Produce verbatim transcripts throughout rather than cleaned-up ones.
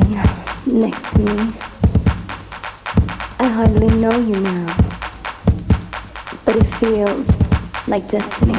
lying next to me. I hardly know you now, but it feels like destiny.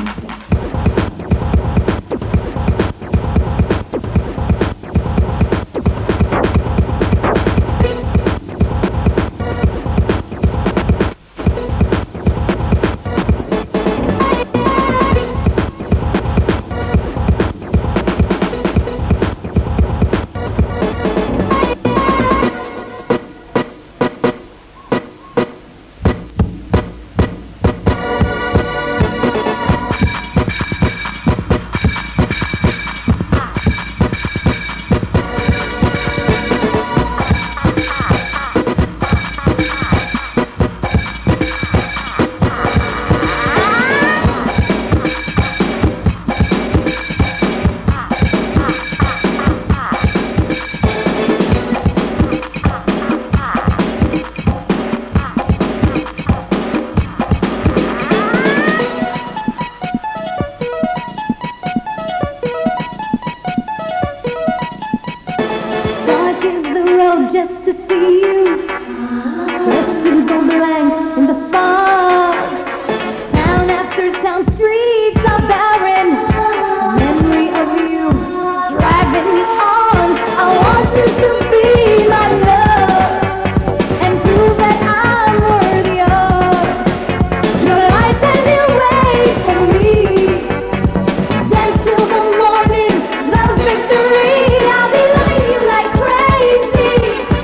Just to see you, questions go blank in the fog. Town after town, streets are barren. Memory of you driving me on. I want you to be my love and prove that I'm worthy of your life and your way for me. Dance till the morning, love victory. I'll be loving you like crazy.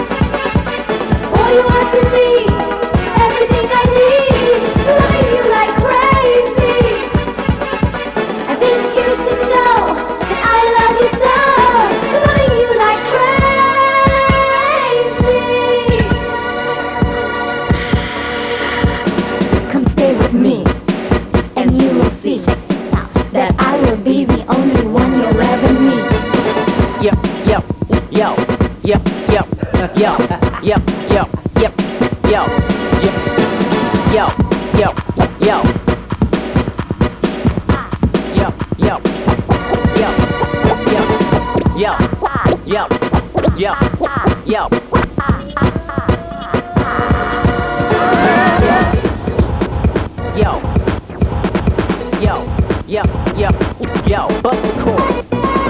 You are to me everything I need, loving you like crazy. I think you should know that I love you so, loving you like crazy. Come stay with me, and you will see that I will be the only one you'll ever meet. Yo, yo, yo, yo, yo, yo, yo, yo. Yep, yo, yo, yo, yo, yo, yo, yo, yo, yo, yo, yo, yo, yo. Yo, yo, yo, yo, yo, bust the chorus.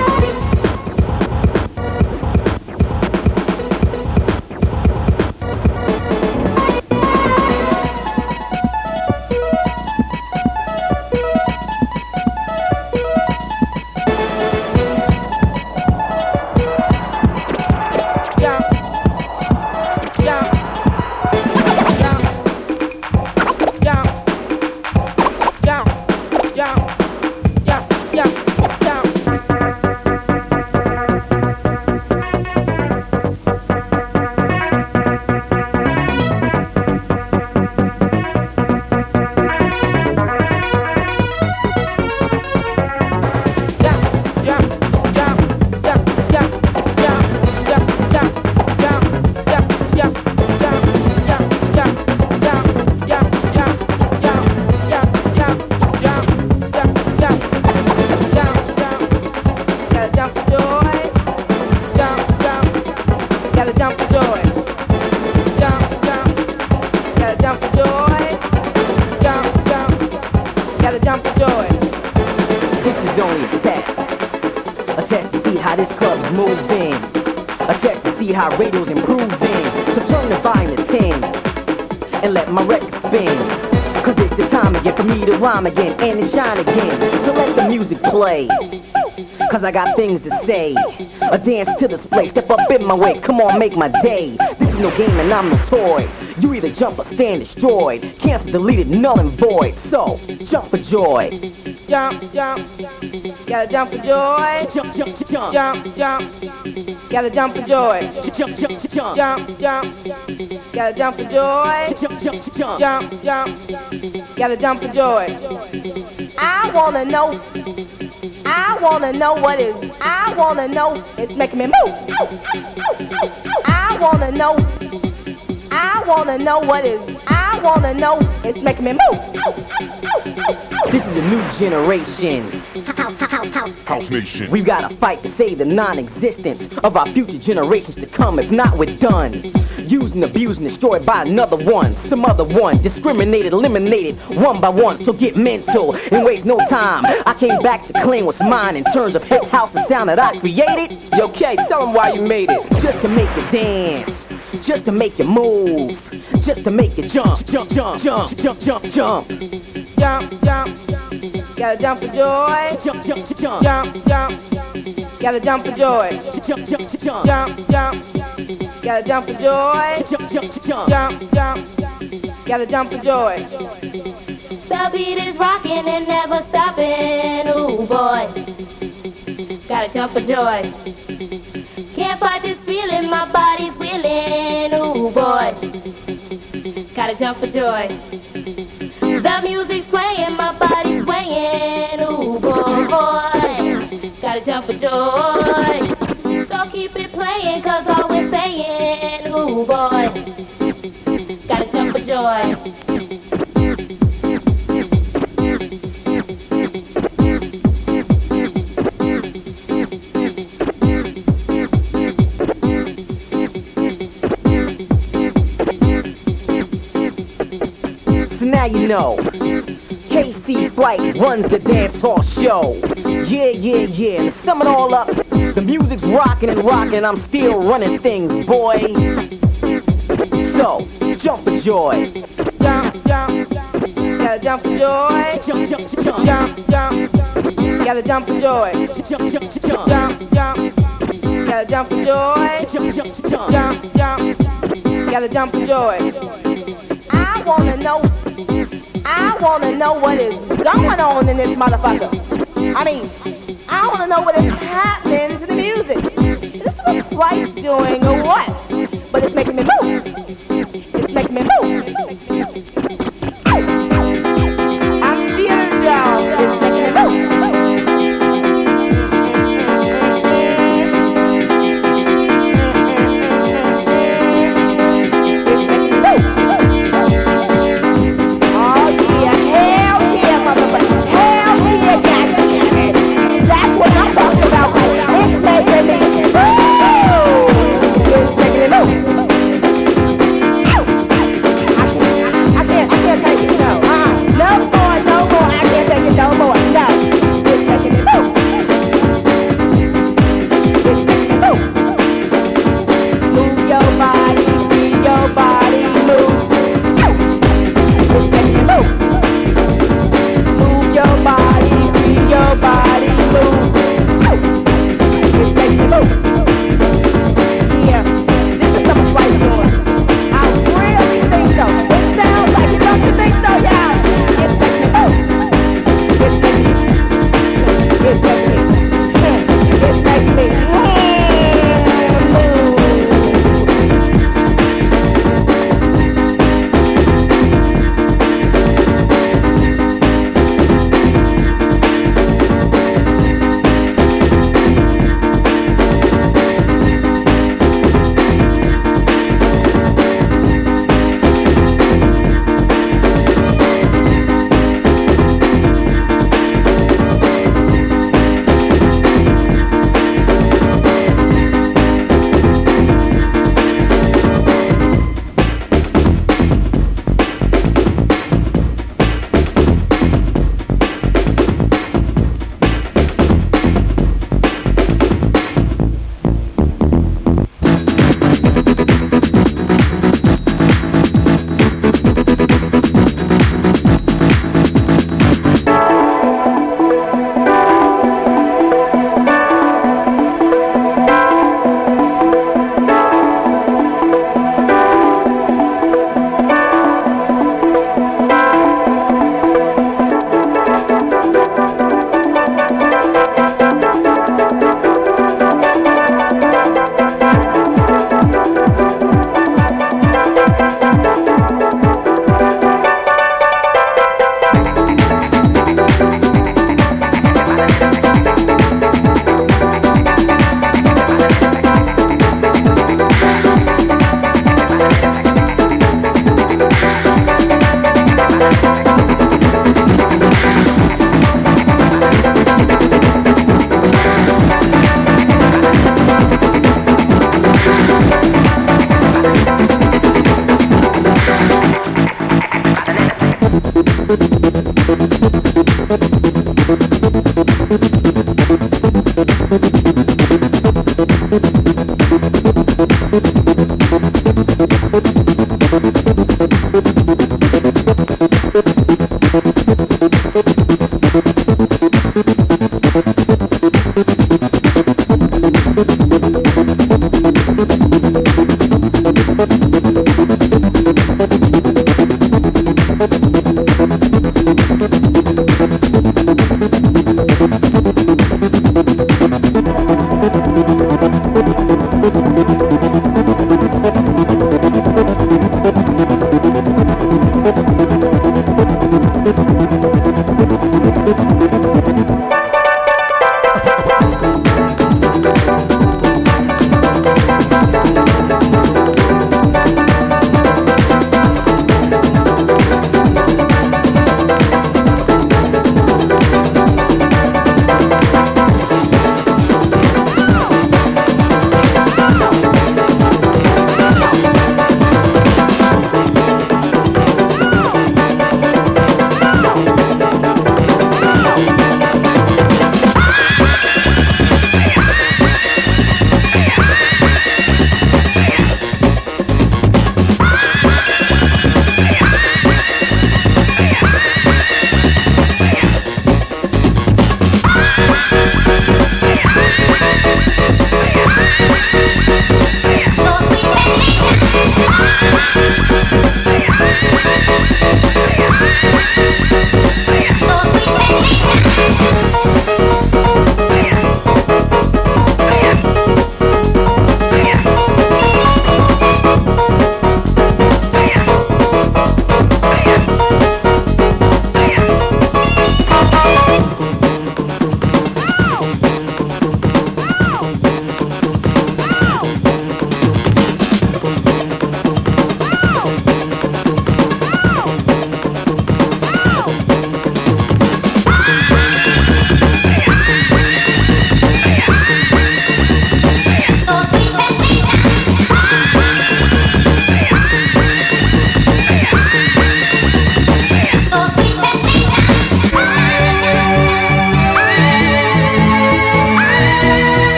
How radio's improving, so turn the volume to ten and let my record spin. Cause it's the time again for me to rhyme again and to shine again. So let the music play, cause I got things to say. A dance to display, step up in my way, come on make my day. This is no game and I'm no toy. You either jump or stand destroyed. Cancel, deleted, null and void. So, jump for joy. Jump, jump, gotta jump for joy. Jump, jump, jump, jump, jump, gotta jump for joy. Jump, jump, jump, jump, jump, gotta jump for joy. Jump, jump, jump, jump, jump, gotta jump for joy. I wanna know, I wanna know what is, I wanna know, it's making me move. I wanna know, I wanna know what is, I wanna know, it's making me move. This is a new generation. How, how, House Nation. We've gotta fight to save the non-existence of our future generations to come. If not, we're done. Used and abused and destroyed by another one, some other one, discriminated, eliminated one by one. So get mental and waste no time. I came back to claim what's mine in terms of hip house and sound that I created. Yo, K, tell them why you made it. Just to make you dance, just to make you move, just to make you jump, jump, jump, jump, jump, jump, jump, Jump, jump, gotta jump for joy. jump, jump, jump, Jump, jump, gotta jump for joy. jump, jump, jump, Jump, jump, gotta jump for joy. jump, jump, jump. Jump, jump, gotta jump for joy. The beat is rocking and never stopping. Ooh boy, gotta jump for joy. Can't fight this feeling, my body's willing. Ooh boy, gotta jump for joy. The music's playing, my body's swaying. Ooh boy, boy, gotta jump for joy. So keep it playing, cause all we're saying. Ooh boy, gotta jump for joy. So now you know, K C Flight runs the dance hall show. Yeah, yeah, yeah, to sum it all up, the music's rocking and rocking and I'm still running things, boy. So, jump for joy. Jump, jump, gotta jump for joy. Jump, jump, jump, Jump, jump, gotta jump for joy. jump, jump, jump, Jump, jump, gotta jump for joy. jump, jump, jump. Jump, jump, gotta jump for joy. I wanna know, I wanna know what is going on in this motherfucker. I mean, I wanna know what is happening to the music. Is this what Flight's doing or what? But it's making me move. It's making me move. I'm feeling y'all. It's making me move. Yeah.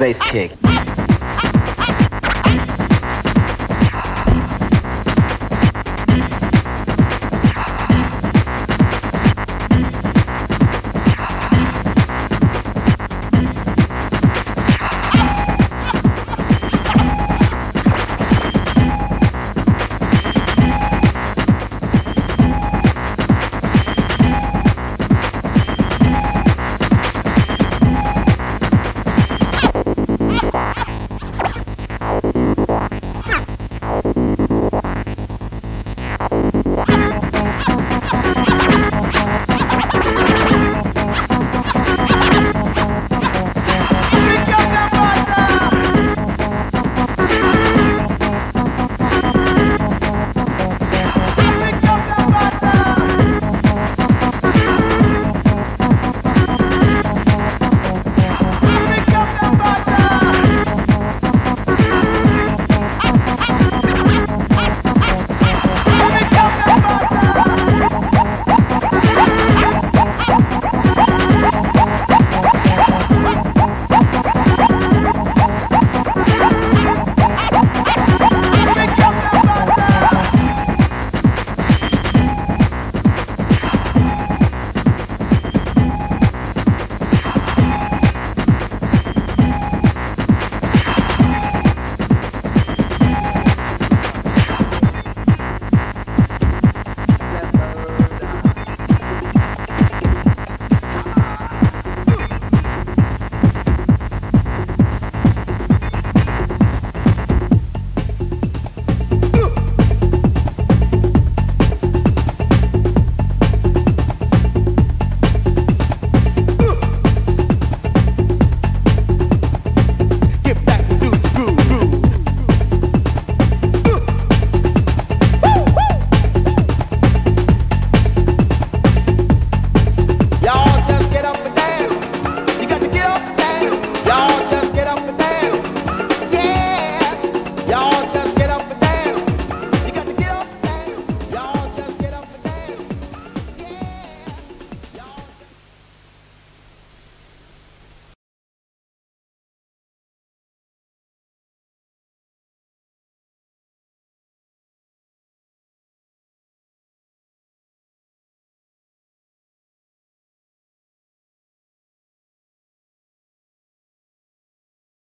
bass kick.